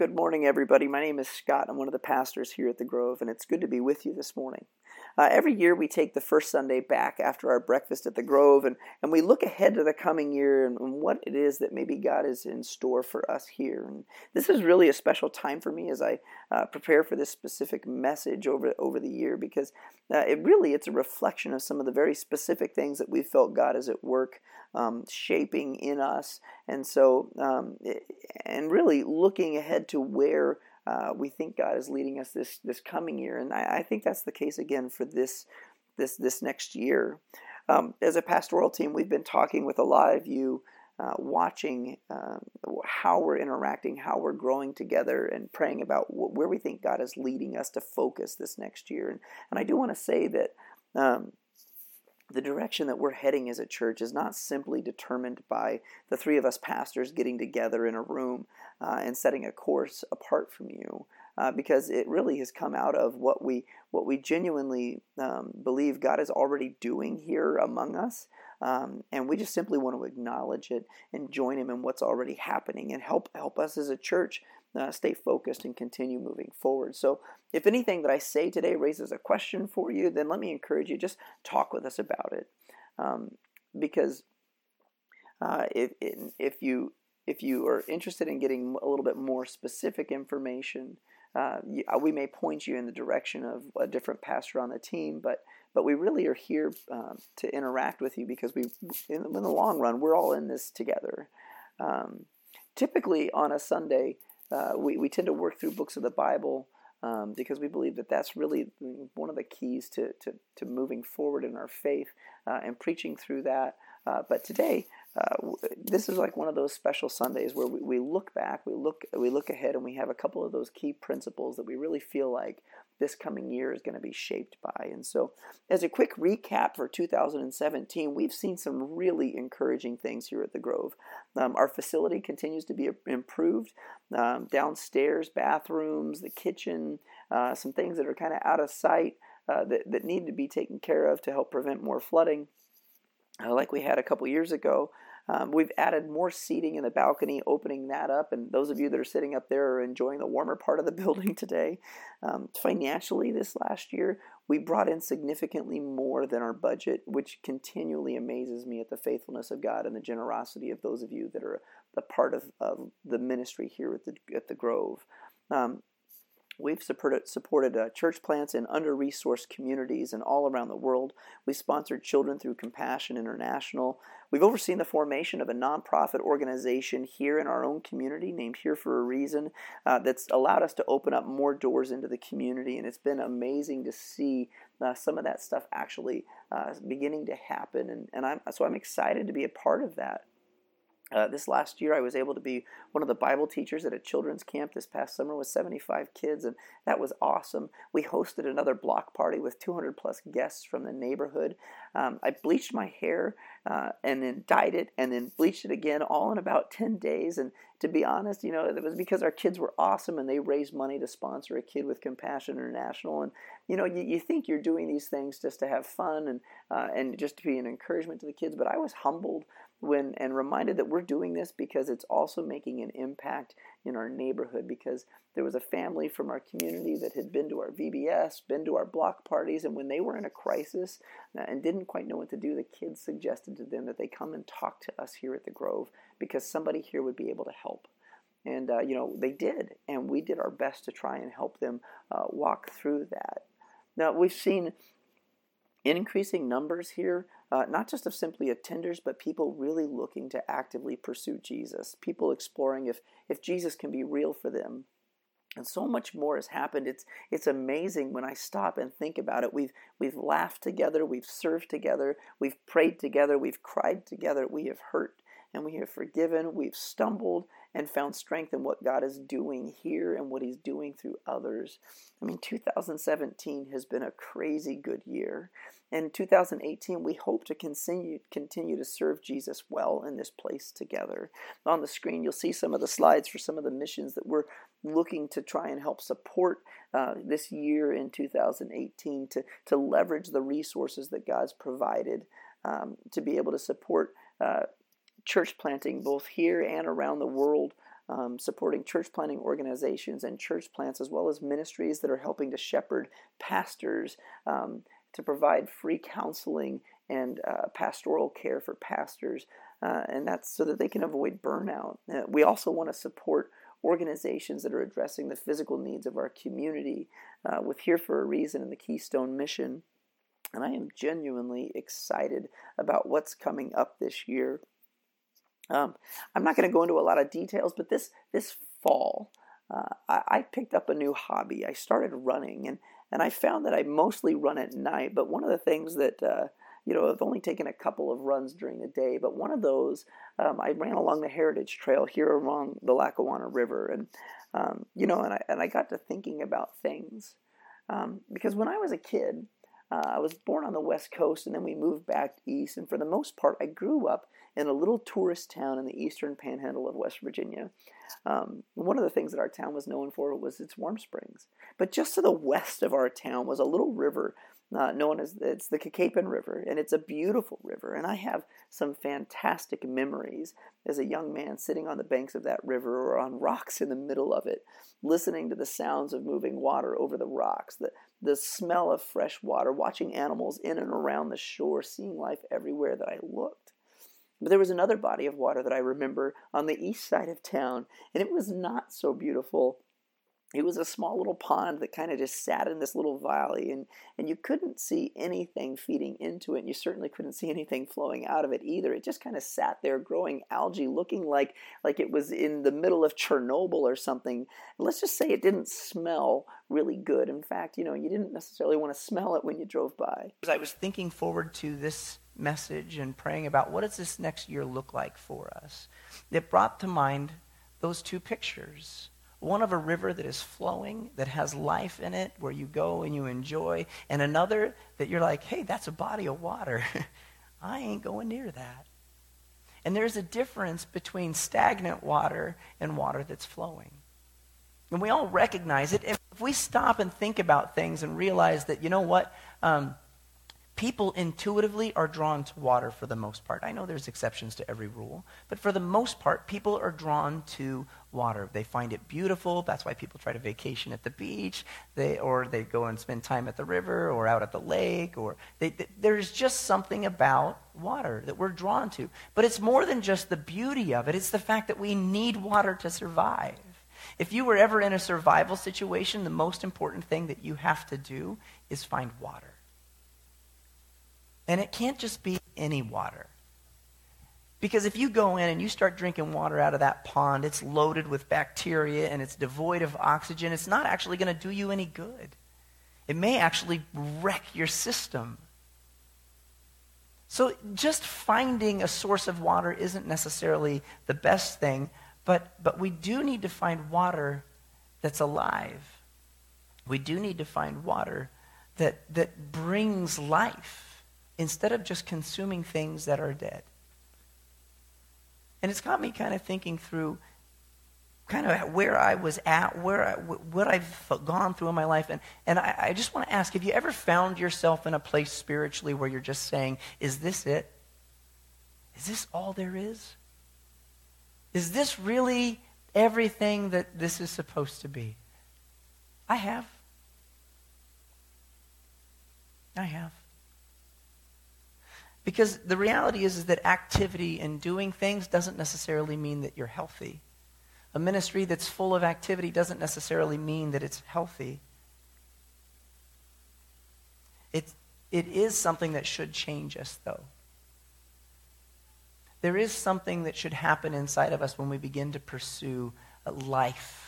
Good morning, everybody. My name is Scott. I'm one of the pastors here at the Grove, and it's good to be with you this morning. Every year we take the first Sunday back after our breakfast at the Grove, and we look ahead to the coming year and what it is that maybe God is in store for us here. And this is really a special time for me as I prepare for this specific message over the year, because it's a reflection of some of the very specific things that we felt God is at work shaping in us. And so, and really looking ahead to where we think God is leading us this coming year, and I think that's the case again for this next year. As a pastoral team, we've been talking with a lot of you, watching how we're interacting, how we're growing together, and praying about where we think God is leading us to focus this next year. And I do want to say that the direction that we're heading as a church is not simply determined by the three of us pastors getting together in a room and setting a course apart from you, because it really has come out of what we genuinely believe God is already doing here among us, and we just simply want to acknowledge it and join Him in what's already happening and help us as a church stay focused and continue moving forward. So if anything that I say today raises a question for you, then let me encourage you, just talk with us about it. Because if you are interested in getting a little bit more specific information, we may point you in the direction of a different pastor on the team, but we really are here to interact with you, because in the long run, we're all in this together. Typically on a Sunday, we tend to work through books of the Bible because we believe that that's really one of the keys to moving forward in our faith and preaching through that. But today, this is like one of those special Sundays where we look back, we look ahead, and we have a couple of those key principles that we really feel like this coming year is going to be shaped by. And so, as a quick recap for 2017, we've seen some really encouraging things here at the Grove. Our facility continues to be improved. Downstairs, bathrooms, the kitchen, some things that are kind of out of sight that need to be taken care of to help prevent more flooding, like we had a couple years ago. We've added more seating in the balcony, opening that up, and those of you that are sitting up there are enjoying the warmer part of the building today. Financially, this last year, we brought in significantly more than our budget, which continually amazes me at the faithfulness of God and the generosity of those of you that are a part of the ministry here at the Grove. We've supported church plants in under-resourced communities and all around the world. We sponsored children through Compassion International. We've overseen the formation of a nonprofit organization here in our own community named Here for a Reason that's allowed us to open up more doors into the community, and it's been amazing to see some of that stuff actually beginning to happen, and I'm excited to be a part of that. This last year, I was able to be one of the Bible teachers at a children's camp this past summer with 75 kids, and that was awesome. We hosted another block party with 200 plus guests from the neighborhood. I bleached my hair and then dyed it and then bleached it again, all in about 10 days. And to be honest, it was because our kids were awesome, and they raised money to sponsor a kid with Compassion International. And you think you're doing these things just to have fun and just to be an encouragement to the kids, but I was humbled and reminded that we're doing this because it's also making an impact in our neighborhood, because there was a family from our community that had been to our VBS, been to our block parties, and when they were in a crisis and didn't quite know what to do, the kids suggested to them that they come and talk to us here at the Grove because somebody here would be able to help. And, they did, and we did our best to try and help them walk through that. Now, we've seen increasing numbers here, not just of simply attenders, but people really looking to actively pursue Jesus, people exploring if Jesus can be real for them. And so much more has happened. It's amazing when I stop and think about it. We've laughed together, we've served together, we've prayed together, we've cried together, we have hurt and we have forgiven, we've stumbled and found strength in what God is doing here and what He's doing through others. 2017 has been a crazy good year. In 2018, we hope to continue to serve Jesus well in this place together. On the screen, you'll see some of the slides for some of the missions that we're looking to try and help support this year in 2018 to leverage the resources that God's provided to be able to support church planting both here and around the world supporting church planting organizations and church plants, as well as ministries that are helping to shepherd pastors, to provide free counseling and pastoral care for pastors, and that's so that they can avoid burnout. We also want to support organizations that are addressing the physical needs of our community with Here for a Reason and the Keystone Mission. And I am genuinely excited about what's coming up this year. I'm not going to go into a lot of details, but this fall, I picked up a new hobby. I started running, and I found that I mostly run at night. But one of the things that I've only taken a couple of runs during the day, but one of those, I ran along the Heritage Trail here along the Lackawanna River, and I got to thinking about things, because when I was a kid, I was born on the West Coast, and then we moved back east, and for the most part, I grew up in a little tourist town in the eastern panhandle of West Virginia. One of the things that our town was known for was its warm springs, but just to the west of our town was a little river known as it's the Kakapen River, and it's a beautiful river, and I have some fantastic memories as a young man sitting on the banks of that river or on rocks in the middle of it, listening to the sounds of moving water over the rocks, the smell of fresh water, watching animals in and around the shore, seeing life everywhere that I looked. But there was another body of water that I remember on the east side of town, and it was not so beautiful. It was a small little pond that kind of just sat in this little valley, and you couldn't see anything feeding into it, and you certainly couldn't see anything flowing out of it either. It just kind of sat there growing algae, looking like it was in the middle of Chernobyl or something. And let's just say it didn't smell really good. In fact, you didn't necessarily want to smell it when you drove by. As I was thinking forward to this message and praying about what does this next year look like for us, it brought to mind those two pictures. One of a river that is flowing, that has life in it, where you go and you enjoy, and another that you're like, hey, that's a body of water. I ain't going near that. And there's a difference between stagnant water and water that's flowing. And we all recognize it. If we stop and think about things and realize that, you know what, people intuitively are drawn to water for the most part. I know there's exceptions to every rule, but for the most part, people are drawn to water. They find it beautiful. That's why people try to vacation at the beach, or they go and spend time at the river or out at the lake, or there's just something about water that we're drawn to. But it's more than just the beauty of it. It's the fact that we need water to survive. If you were ever in a survival situation, the most important thing that you have to do is find water. And it can't just be any water. Because if you go in and you start drinking water out of that pond, it's loaded with bacteria and it's devoid of oxygen. It's not actually going to do you any good. It may actually wreck your system. So just finding a source of water isn't necessarily the best thing, but we do need to find water that's alive. We do need to find water that brings life, instead of just consuming things that are dead. And it's got me kind of thinking through kind of where I was at, what I've gone through in my life. And I just want to ask, have you ever found yourself in a place spiritually where you're just saying, is this it? Is this all there is? Is this really everything that this is supposed to be? I have. Because the reality is that activity and doing things doesn't necessarily mean that you're healthy. A ministry that's full of activity doesn't necessarily mean that it's healthy. It is something that should change us, though. There is something that should happen inside of us when we begin to pursue life.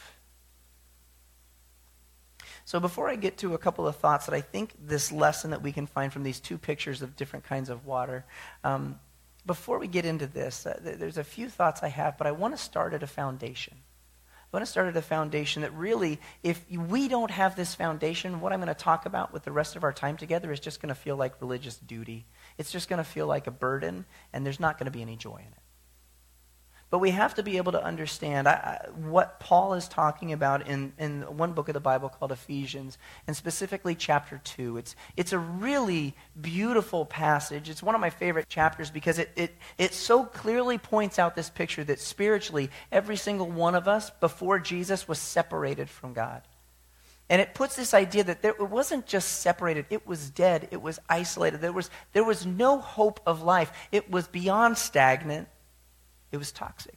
So before I get to a couple of thoughts that I think this lesson that we can find from these two pictures of different kinds of water, before we get into this, there's a few thoughts I have, but I want to start at a foundation. I want to start at a foundation that really, if we don't have this foundation, what I'm going to talk about with the rest of our time together is just going to feel like religious duty. It's just going to feel like a burden, and there's not going to be any joy in it. But we have to be able to understand what Paul is talking about in one book of the Bible called Ephesians, and specifically chapter 2. It's a really beautiful passage. It's one of my favorite chapters because it so clearly points out this picture that spiritually, every single one of us before Jesus was separated from God. And it puts this idea that it wasn't just separated, it was dead, it was isolated. There was no hope of life. It was beyond stagnant. It was toxic.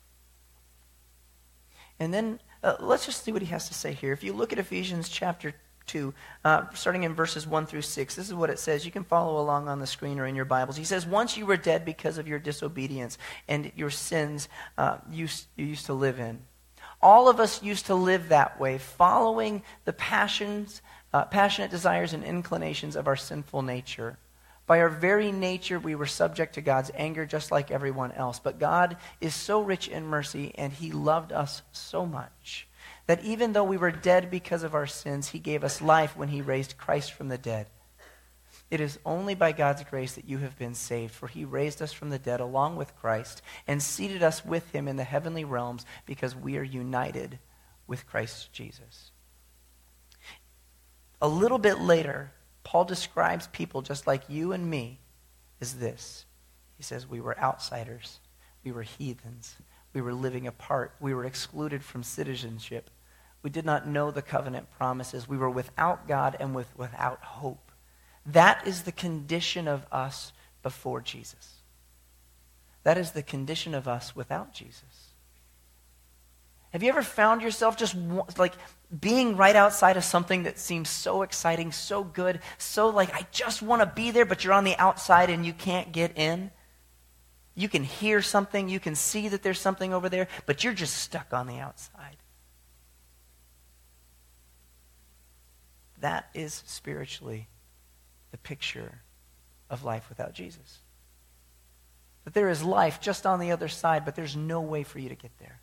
And then let's just see what he has to say here. If you look at Ephesians chapter 2, starting in verses 1 through 6, this is what it says. You can follow along on the screen or in your Bibles. He says, once you were dead because of your disobedience and your sins you used to live in. All of us used to live that way, following the passionate desires and inclinations of our sinful nature. By our very nature, we were subject to God's anger just like everyone else. But God is so rich in mercy, and he loved us so much that even though we were dead because of our sins, he gave us life when he raised Christ from the dead. It is only by God's grace that you have been saved, for he raised us from the dead along with Christ and seated us with him in the heavenly realms because we are united with Christ Jesus. A little bit later, Paul describes people just like you and me as this. He says we were outsiders, we were heathens, we were living apart, we were excluded from citizenship. We did not know the covenant promises. We were without God and without hope. That is the condition of us before Jesus. That is the condition of us without Jesus. Have you ever found yourself just like being right outside of something that seems so exciting, so good, so like I just want to be there, but you're on the outside and you can't get in? You can hear something, you can see that there's something over there, but you're just stuck on the outside. That is spiritually the picture of life without Jesus. That there is life just on the other side, but there's no way for you to get there.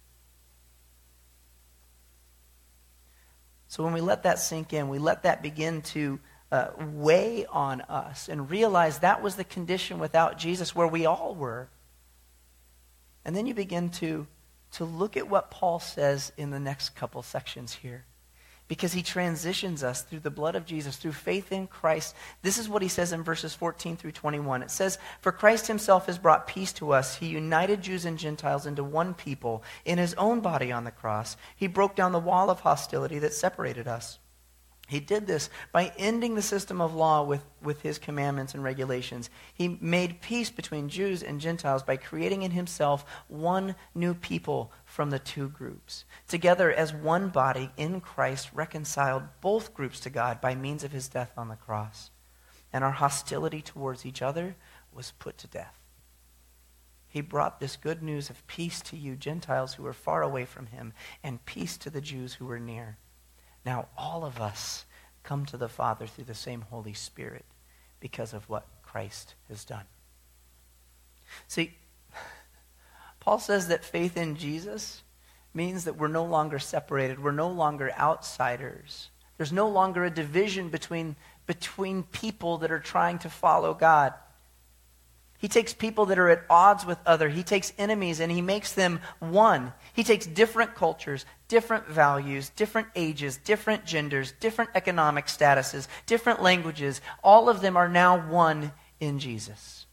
So when we let that sink in, we let that begin to weigh on us and realize that was the condition without Jesus where we all were. And then you begin to look at what Paul says in the next couple sections here. Because he transitions us through the blood of Jesus, through faith in Christ. This is what he says in verses 14 through 21. It says, for Christ himself has brought peace to us. He united Jews and Gentiles into one people in his own body on the cross. He broke down the wall of hostility that separated us. He did this by ending the system of law with his commandments and regulations. He made peace between Jews and Gentiles by creating in himself one new people from the two groups. Together as one body in Christ reconciled both groups to God by means of his death on the cross. And our hostility towards each other was put to death. He brought this good news of peace to you Gentiles who were far away from him, and peace to the Jews who were near. Now all of us come to the Father through the same Holy Spirit because of what Christ has done. See, Paul says that faith in Jesus means that we're no longer separated. We're no longer outsiders. There's no longer a division between people that are trying to follow God. He takes people that are at odds with others. He takes enemies and he makes them one. He takes different cultures, different values, different ages, different genders, different economic statuses, different languages. All of them are now one in Jesus.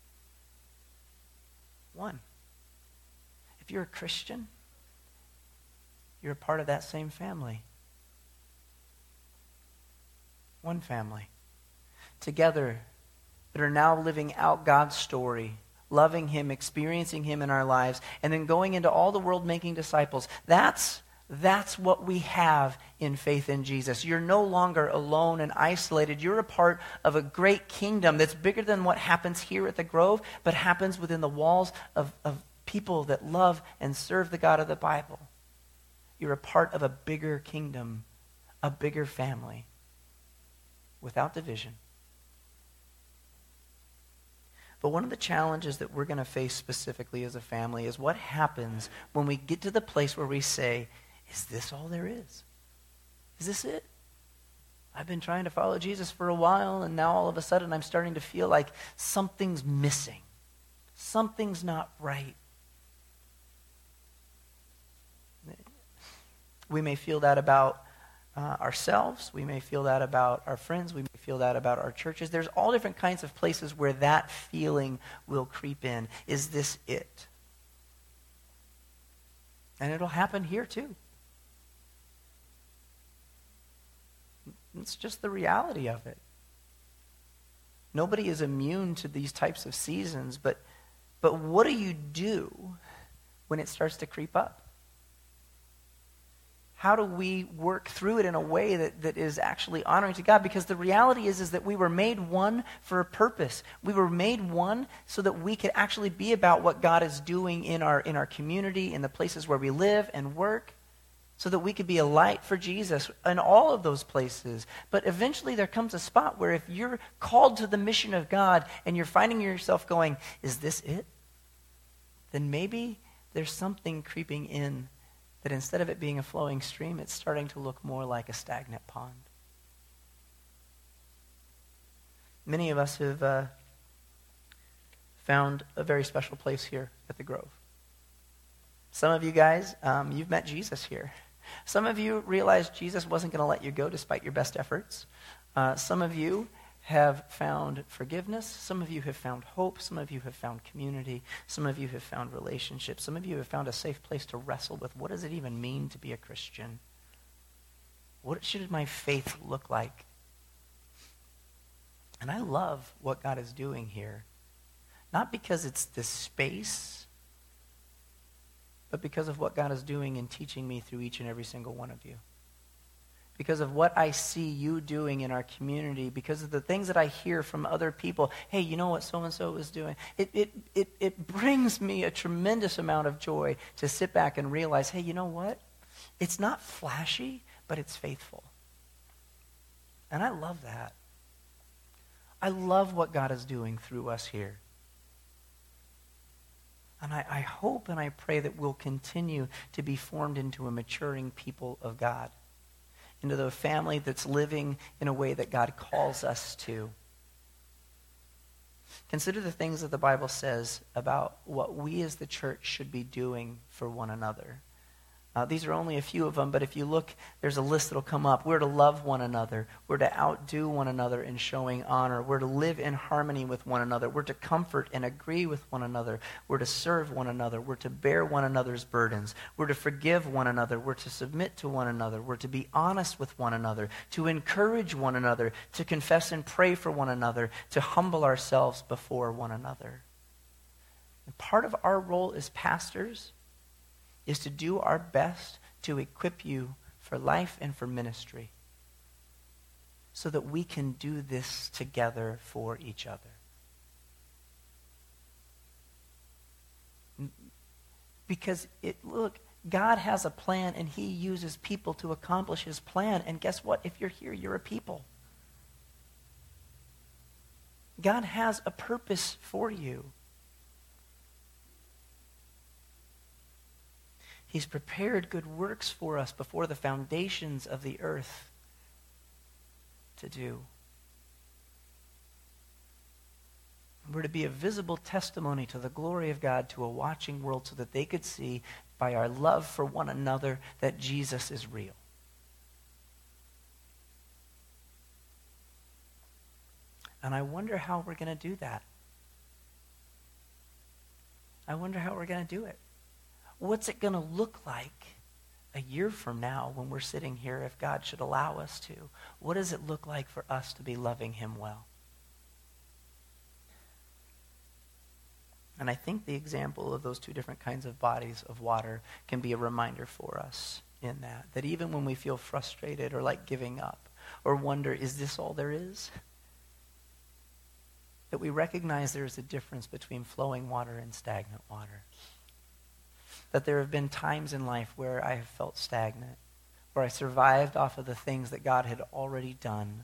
One. If you're a Christian, you're a part of that same family. One family. Together, that are now living out God's story, loving him, experiencing him in our lives, and then going into all the world making disciples. That's what we have in faith in Jesus. You're no longer alone and isolated. You're a part of a great kingdom that's bigger than what happens here at the Grove, but happens within the walls of people that love and serve the God of the Bible. You're a part of a bigger kingdom, a bigger family, without division. But one of the challenges that we're going to face specifically as a family is what happens when we get to the place where we say, is this all there is? Is this it? I've been trying to follow Jesus for a while, and now all of a sudden I'm starting to feel like something's missing. Something's not right. We may feel that about ourselves. We may feel that about our friends. We may feel that about our churches. There's all different kinds of places where that feeling will creep in. Is this it? And it'll happen here too. It's just the reality of it. Nobody is immune to these types of seasons, but what do you do when it starts to creep up? How do we work through it in a way that is actually honoring to God? Because the reality is that we were made one for a purpose. We were made one so that we could actually be about what God is doing in our community, in the places where we live and work, so that we could be a light for Jesus in all of those places. But eventually there comes a spot where if you're called to the mission of God and you're finding yourself going, is this it? Then maybe there's something creeping in that instead of it being a flowing stream, it's starting to look more like a stagnant pond. Many of us have found a very special place here at the Grove. Some of you guys, you've met Jesus here. Some of you realized Jesus wasn't going to let you go despite your best efforts. Some of you have found forgiveness. Some of you have found hope. Some of you have found community. Some of you have found relationships. Some of you have found a safe place to wrestle with what does it even mean to be a Christian? What should my faith look like? And I love what God is doing here. Not because it's this space, but because of what God is doing and teaching me through each and every single one of you. Because of what I see you doing in our community, because of the things that I hear from other people. Hey, you know what so-and-so is doing? It brings me a tremendous amount of joy to sit back and realize, hey, you know what? It's not flashy, but it's faithful. And I love that. I love what God is doing through us here. And I hope and I pray that we'll continue to be formed into a maturing people of God, into the family that's living in a way that God calls us to. Consider the things that the Bible says about what we as the church should be doing for one another. These are only a few of them, but if you look, there's a list that'll come up. We're to love one another. We're to outdo one another in showing honor. We're to live in harmony with one another. We're to comfort and agree with one another. We're to serve one another. We're to bear one another's burdens. We're to forgive one another. We're to submit to one another. We're to be honest with one another, to encourage one another, to confess and pray for one another, to humble ourselves before one another. And part of our role as pastors is to do our best to equip you for life and for ministry so that we can do this together for each other. Because, look, God has a plan and he uses people to accomplish his plan. And guess what? If you're here, you're a people. God has a purpose for you. He's prepared good works for us before the foundations of the earth to do. We're to be a visible testimony to the glory of God to a watching world so that they could see by our love for one another that Jesus is real. And I wonder how we're going to do that. I wonder how we're going to do it. What's it going to look like a year from now when we're sitting here, if God should allow us to? What does it look like for us to be loving him well? And I think the example of those two different kinds of bodies of water can be a reminder for us in that even when we feel frustrated or like giving up or wonder, is this all there is? That we recognize there is a difference between flowing water and stagnant water. That there have been times in life where I have felt stagnant, where I survived off of the things that God had already done.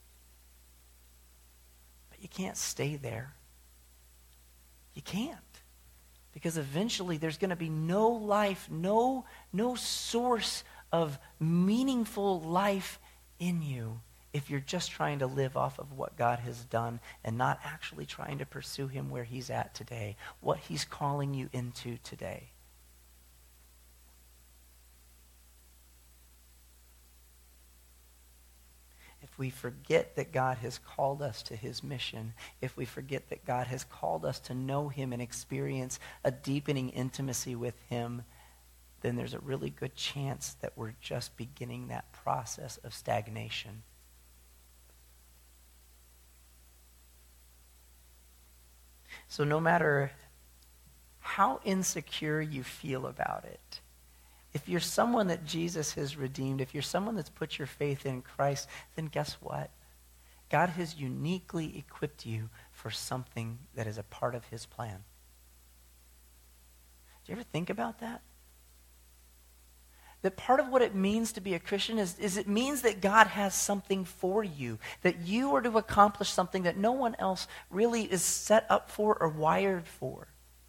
But you can't stay there. You can't. Because eventually there's going to be no life, no source of meaningful life in you if you're just trying to live off of what God has done and not actually trying to pursue him where he's at today, what he's calling you into today. if we forget that God has called us to his mission, if we forget that God has called us to know him and experience a deepening intimacy with him, then there's a really good chance that we're just beginning that process of stagnation. So no matter how insecure you feel about it, if you're someone that Jesus has redeemed, if you're someone that's put your faith in Christ, then guess what? God has uniquely equipped you for something that is a part of his plan. Do you ever think about that? That part of what it means to be a Christian is it means that God has something for you, that you are to accomplish something that no one else really is set up for or wired for.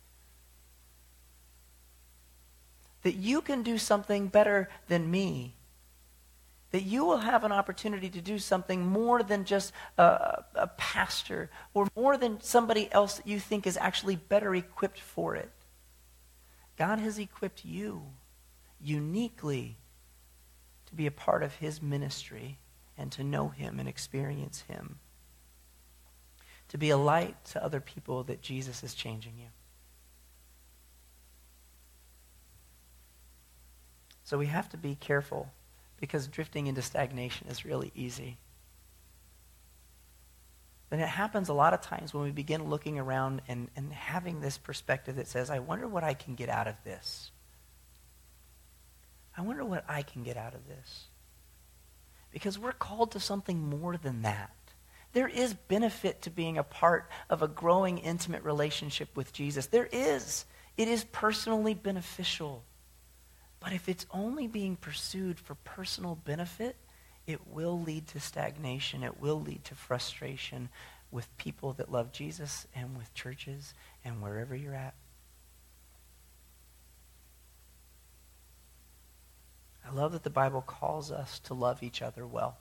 That you can do something better than me. That you will have an opportunity to do something more than just a pastor or more than somebody else that you think is actually better equipped for it. God has equipped you uniquely to be a part of his ministry and to know him and experience him. To be a light to other people that Jesus is changing you. So we have to be careful because drifting into stagnation is really easy. And it happens a lot of times when we begin looking around and having this perspective that says, I wonder what I can get out of this. I wonder what I can get out of this. Because we're called to something more than that. There is benefit to being a part of a growing, intimate relationship with Jesus. There is. It is personally beneficial. But if it's only being pursued for personal benefit, it will lead to stagnation. It will lead to frustration with people that love Jesus and with churches and wherever you're at. I love that the Bible calls us to love each other well.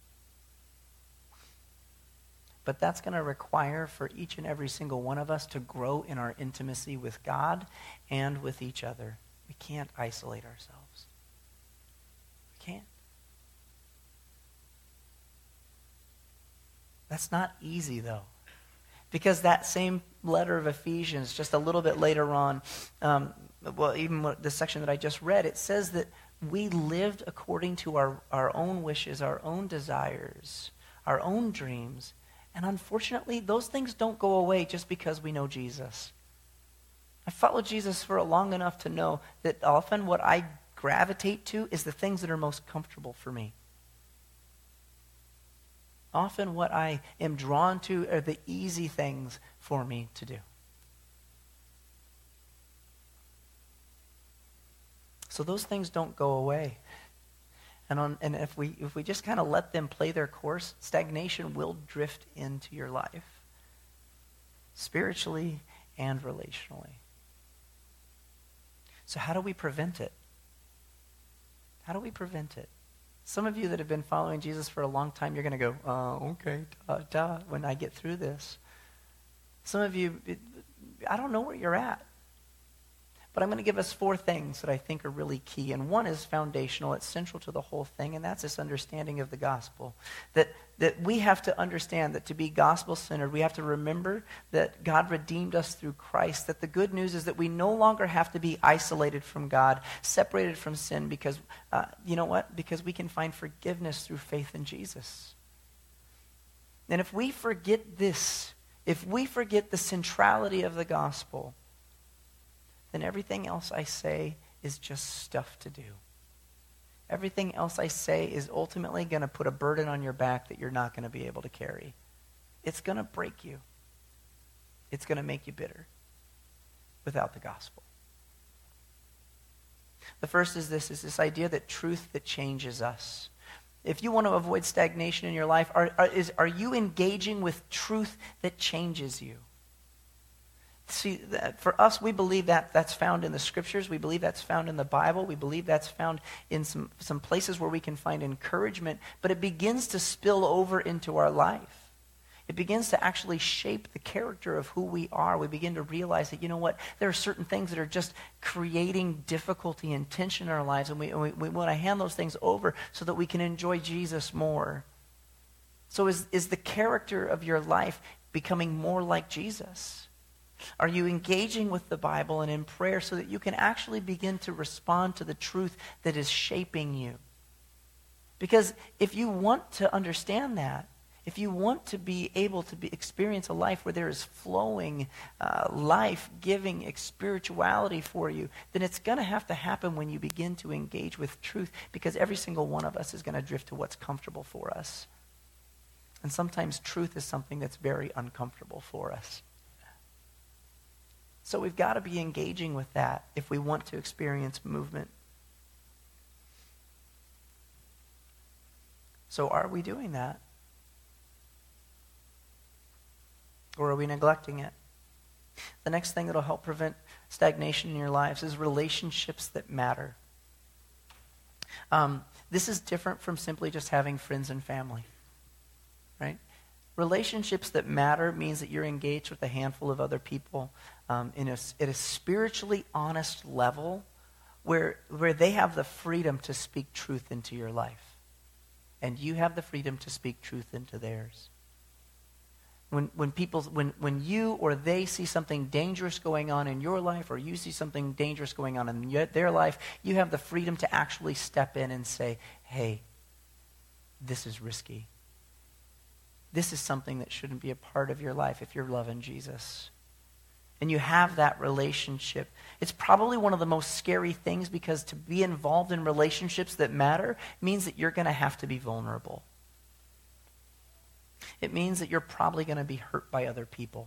But that's going to require for each and every single one of us to grow in our intimacy with God and with each other. We can't isolate ourselves. We can't. That's not easy, though. Because that same letter of Ephesians, just a little bit later on, even the section that I just read, it says that we lived according to our own wishes, our own desires, our own dreams. And unfortunately, those things don't go away just because we know Jesus. I followed Jesus for long enough to know that often what I gravitate to is the things that are most comfortable for me. Often what I am drawn to are the easy things for me to do. So those things don't go away. And if we just kind of let them play their course, stagnation will drift into your life, spiritually and relationally. So how do we prevent it? How do we prevent it? Some of you that have been following Jesus for a long time, you're going to go, okay, when I get through this. Some of you, I don't know where you're at. But I'm going to give us 4 things that I think are really key. And one is foundational. It's central to the whole thing, and that's this understanding of the gospel. That we have to understand that to be gospel-centered, we have to remember that God redeemed us through Christ. That the good news is that we no longer have to be isolated from God, separated from sin, because, you know what? Because we can find forgiveness through faith in Jesus. And if we forget this, if we forget the centrality of the gospel, then everything else I say is just stuff to do. Everything else I say is ultimately going to put a burden on your back that you're not going to be able to carry. It's going to break you. It's going to make you bitter without the gospel. The first is this idea that truth that changes us. If you want to avoid stagnation in your life, are you engaging with truth that changes you? See, for us, we believe that that's found in the scriptures. We believe that's found in the Bible. We believe that's found in some places where we can find encouragement. But it begins to spill over into our life. It begins to actually shape the character of who we are. We begin to realize that, you know what, there are certain things that are just creating difficulty and tension in our lives. And we want to hand those things over so that we can enjoy Jesus more. So is the character of your life becoming more like Jesus? Are you engaging with the Bible and in prayer so that you can actually begin to respond to the truth that is shaping you? Because if you want to understand that, if you want to be able to experience a life where there is flowing, life-giving spirituality for you, then it's going to have to happen when you begin to engage with truth, because every single one of us is going to drift to what's comfortable for us. And sometimes truth is something that's very uncomfortable for us. So we've got to be engaging with that if we want to experience movement. So are we doing that? Or are we neglecting it? The next thing that will help prevent stagnation in your lives is relationships that matter. This is different from simply just having friends and family, right? Relationships that matter means that you're engaged with a handful of other people at a spiritually honest level where they have the freedom to speak truth into your life. And you have the freedom to speak truth into theirs. When you or they see something dangerous going on in your life, or you see something dangerous going on in their life, you have the freedom to actually step in and say, hey, this is risky. This is something that shouldn't be a part of your life if you're loving Jesus. And you have that relationship. It's probably one of the most scary things, because to be involved in relationships that matter means that you're going to have to be vulnerable. It means that you're probably going to be hurt by other people.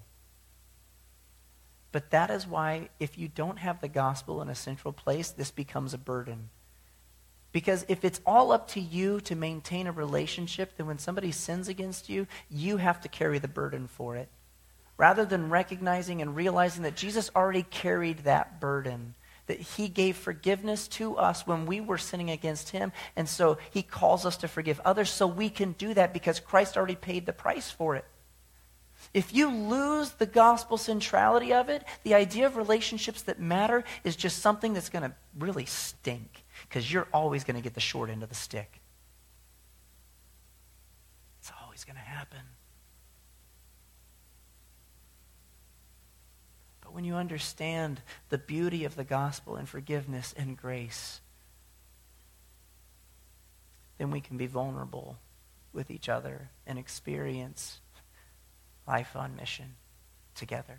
But that is why, if you don't have the gospel in a central place, this becomes a burden. Because if it's all up to you to maintain a relationship, then when somebody sins against you, you have to carry the burden for it. Rather than recognizing and realizing that Jesus already carried that burden, that he gave forgiveness to us when we were sinning against him, and so he calls us to forgive others so we can do that because Christ already paid the price for it. If you lose the gospel centrality of it, the idea of relationships that matter is just something that's going to really stink, because you're always going to get the short end of the stick. It's always going to happen. But when you understand the beauty of the gospel and forgiveness and grace, then we can be vulnerable with each other and experience life on mission together.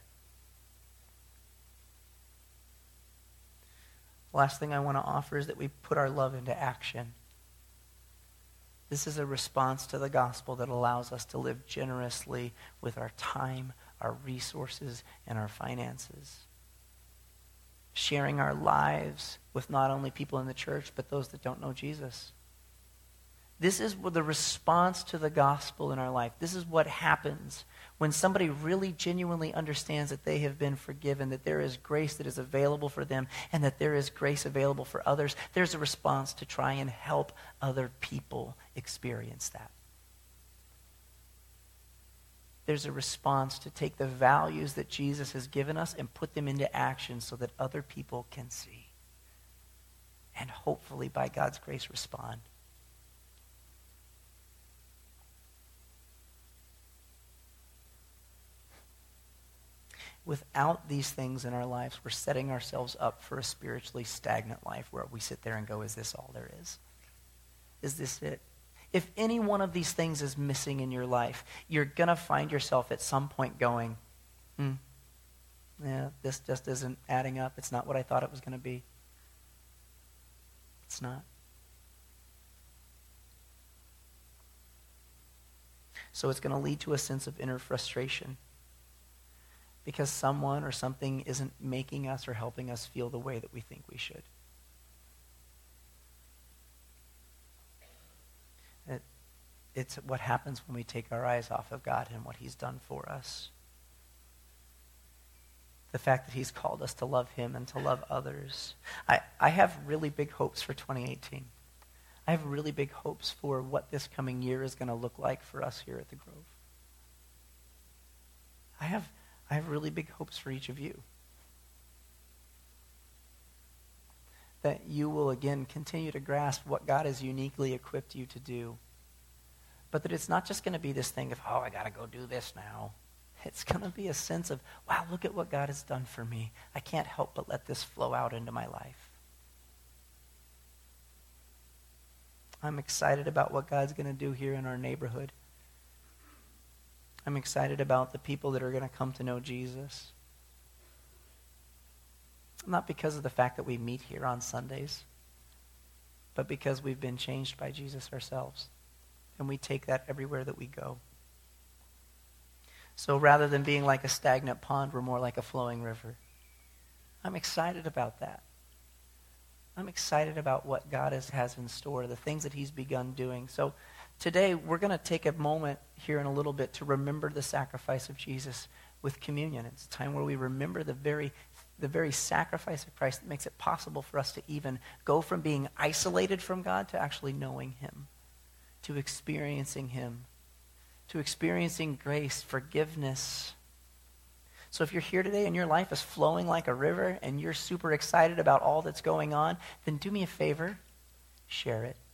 Last thing I want to offer is that we put our love into action. This is a response to the gospel that allows us to live generously with our time, our resources, and our finances. Sharing our lives with not only people in the church, but those that don't know Jesus. This is the response to the gospel in our life. This is what happens when somebody really genuinely understands that they have been forgiven, that there is grace that is available for them, and that there is grace available for others. There's a response to try and help other people experience that. There's a response to take the values that Jesus has given us and put them into action so that other people can see. And hopefully, by God's grace, respond. Without these things in our lives, we're setting ourselves up for a spiritually stagnant life where we sit there and go, is this all there is? Is this it? If any one of these things is missing in your life, you're going to find yourself at some point going, yeah, this just isn't adding up. It's not what I thought it was going to be. It's not. So it's going to lead to a sense of inner frustration, because someone or something isn't making us or helping us feel the way that we think we should. It's what happens when we take our eyes off of God and what he's done for us. The fact that he's called us to love him and to love others. I have really big hopes for 2018. I have really big hopes for what this coming year is going to look like for us here at the Grove. I have really big hopes for each of you. That you will again continue to grasp what God has uniquely equipped you to do. But that it's not just going to be this thing of, oh, I got to go do this now. It's going to be a sense of, wow, look at what God has done for me. I can't help but let this flow out into my life. I'm excited about what God's going to do here in our neighborhood. I'm excited about the people that are going to come to know Jesus. Not because of the fact that we meet here on Sundays, but because we've been changed by Jesus ourselves. And we take that everywhere that we go. So rather than being like a stagnant pond, we're more like a flowing river. I'm excited about that. I'm excited about what God has in store, the things that he's begun doing. So today, we're going to take a moment here in a little bit to remember the sacrifice of Jesus with communion. It's a time where we remember the very sacrifice of Christ that makes it possible for us to even go from being isolated from God to actually knowing him, to experiencing him, to experiencing grace, forgiveness. So if you're here today and your life is flowing like a river and you're super excited about all that's going on, then do me a favor, share it.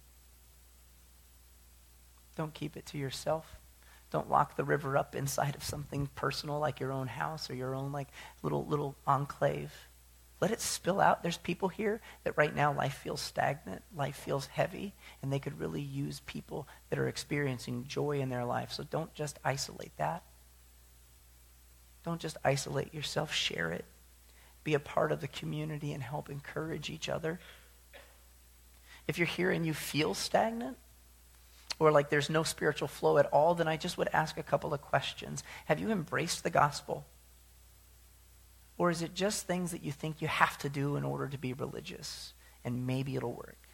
Don't keep it to yourself. Don't lock the river up inside of something personal like your own house or your own like little enclave. Let it spill out. There's people here that right now life feels stagnant, life feels heavy, and they could really use people that are experiencing joy in their life. So don't just isolate that. Don't just isolate yourself. Share it. Be a part of the community and help encourage each other. If you're here and you feel stagnant, or like there's no spiritual flow at all, then I just would ask a couple of questions. Have you embraced the gospel? Or is it just things that you think you have to do in order to be religious, and maybe it'll work?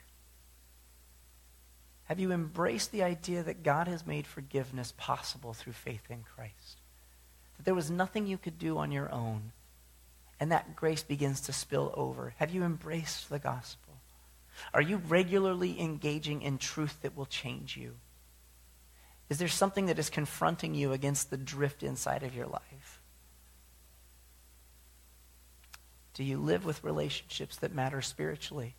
Have you embraced the idea that God has made forgiveness possible through faith in Christ? That there was nothing you could do on your own, and that grace begins to spill over. Have you embraced the gospel? Are you regularly engaging in truth that will change you? Is there something that is confronting you against the drift inside of your life? Do you live with relationships that matter spiritually?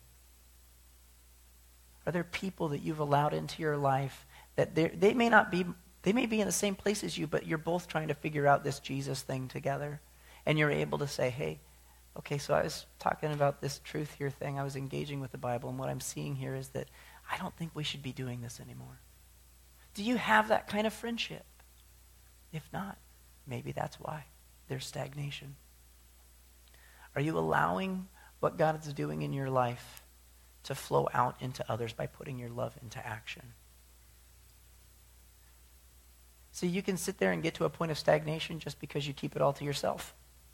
Are there people that you've allowed into your life that they may be in the same place as you, but you're both trying to figure out this Jesus thing together, and you're able to say, hey, okay, so I was talking about this truth here thing. I was engaging with the Bible, and what I'm seeing here is that I don't think we should be doing this anymore. Do you have that kind of friendship? If not, maybe that's why there's stagnation. Are you allowing what God is doing in your life to flow out into others by putting your love into action? See, you can sit there and get to a point of stagnation just because you keep it all to yourself.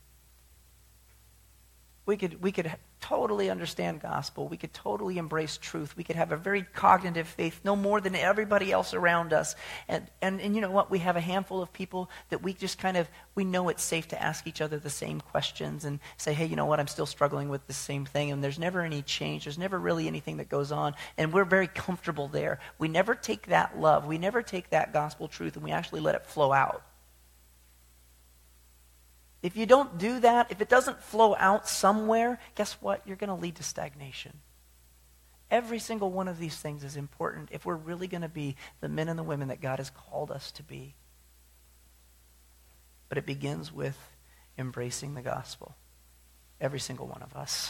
We could totally understand gospel. We could totally embrace truth. We could have a very cognitive faith, no more than everybody else around us. And you know what? We have a handful of people that we just we know it's safe to ask each other the same questions and say, hey, you know what? I'm still struggling with the same thing. And there's never any change. There's never really anything that goes on. And we're very comfortable there. We never take that love. We never take that gospel truth and we actually let it flow out. If you don't do that, if it doesn't flow out somewhere, guess what? You're going to lead to stagnation. Every single one of these things is important if we're really going to be the men and the women that God has called us to be. But it begins with embracing the gospel. Every single one of us.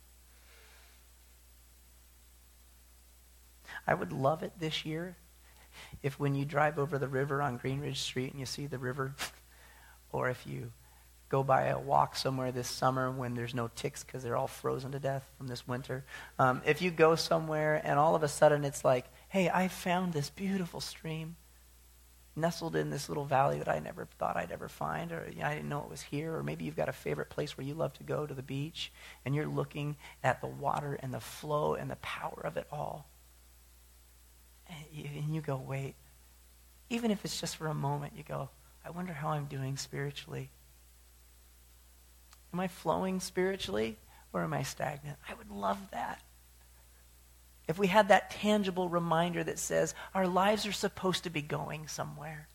I would love it this year if when you drive over the river on Greenridge Street and you see the river, or if you go by a walk somewhere this summer when there's no ticks because they're all frozen to death from this winter. If you go somewhere and all of a sudden it's like, hey, I found this beautiful stream nestled in this little valley that I never thought I'd ever find, or I didn't know it was here, or maybe you've got a favorite place where you love to go to the beach and you're looking at the water and the flow and the power of it all. And you go, wait, even if it's just for a moment, you go, I wonder how I'm doing spiritually. Am I flowing spiritually or am I stagnant? I would love that. If we had that tangible reminder that says our lives are supposed to be going somewhere.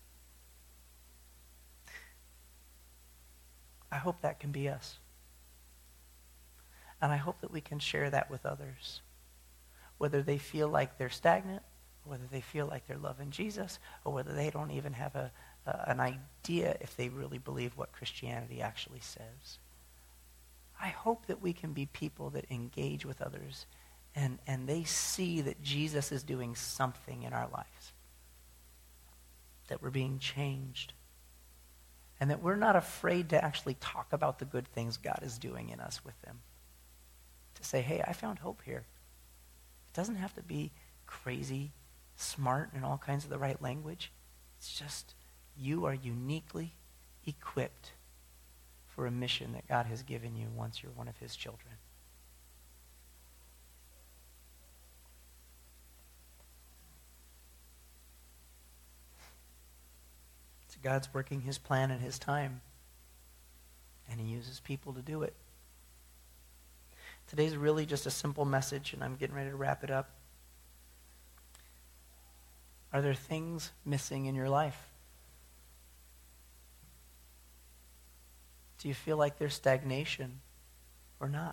I hope that can be us. And I hope that we can share that with others, whether they feel like they're stagnant, or whether they feel like they're loving Jesus, or whether they don't even have an idea if they really believe what Christianity actually says. I hope that we can be people that engage with others and they see that Jesus is doing something in our lives, that we're being changed, and that we're not afraid to actually talk about the good things God is doing in us with them. To say, hey, I found hope here. It doesn't have to be crazy, smart, and all kinds of the right language. It's just you are uniquely equipped for a mission that God has given you once you're one of his children. So God's working his plan in his time, and he uses people to do it. Today's really just a simple message, and I'm getting ready to wrap it up. Are there things missing in your life? Do you feel like there's stagnation or not?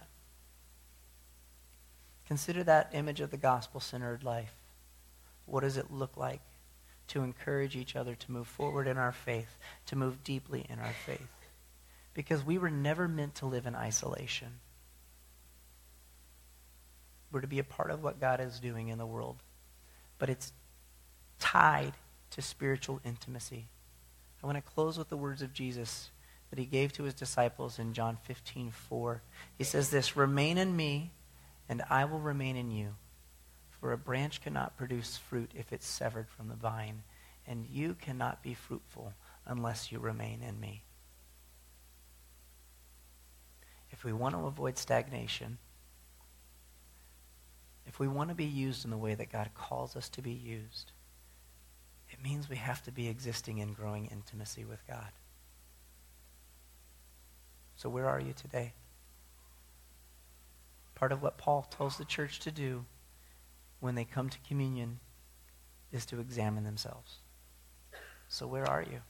Consider that image of the gospel-centered life. What does it look like to encourage each other to move forward in our faith, to move deeply in our faith? Because we were never meant to live in isolation. We're to be a part of what God is doing in the world. But it's tied to spiritual intimacy. I want to close with the words of Jesus that he gave to his disciples in John 15:4. He says this, "Remain in me, and I will remain in you. For a branch cannot produce fruit if it's severed from the vine, and you cannot be fruitful unless you remain in me." If we want to avoid stagnation, if we want to be used in the way that God calls us to be used, it means we have to be existing in growing intimacy with God. So where are you today? Part of what Paul tells the church to do when they come to communion is to examine themselves. So where are you?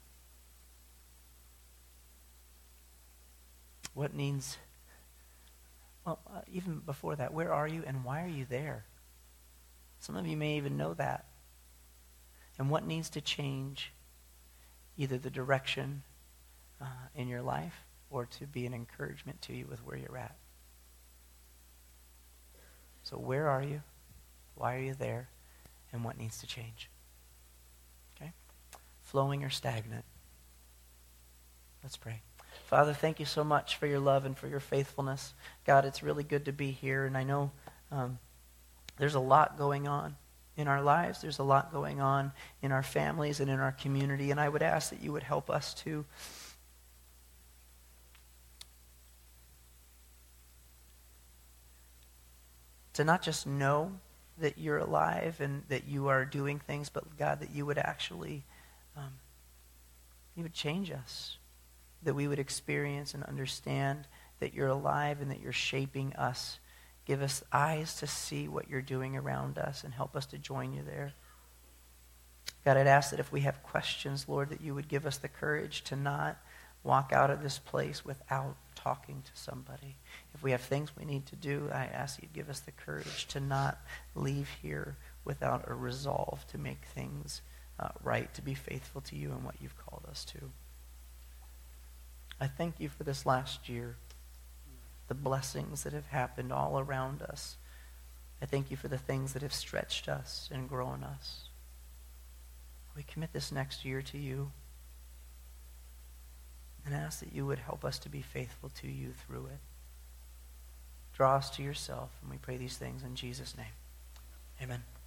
What needs, even before that, where are you and why are you there? Some of you may even know that. And what needs to change either the direction in your life or to be an encouragement to you with where you're at. So where are you? Why are you there? And what needs to change? Okay? Flowing or stagnant? Let's pray. Father, thank you so much for your love and for your faithfulness. God, it's really good to be here, and I know there's a lot going on in our lives. There's a lot going on in our families and in our community, and I would ask that you would help us to not just know that you're alive and that you are doing things, but God, that you would actually, you would change us, that we would experience and understand that you're alive and that you're shaping us. Give us eyes to see what you're doing around us and help us to join you there. God, I'd ask that if we have questions, Lord, that you would give us the courage to not walk out of this place without talking to somebody. If we have things we need to do, I ask you to give us the courage to not leave here without a resolve to make things right, to be faithful to you and what you've called us to. I thank you for this last year, the blessings that have happened all around us. I thank you for the things that have stretched us and grown us. We commit this next year to you and ask that you would help us to be faithful to you through it. Draw us to yourself, and we pray these things in Jesus' name. Amen.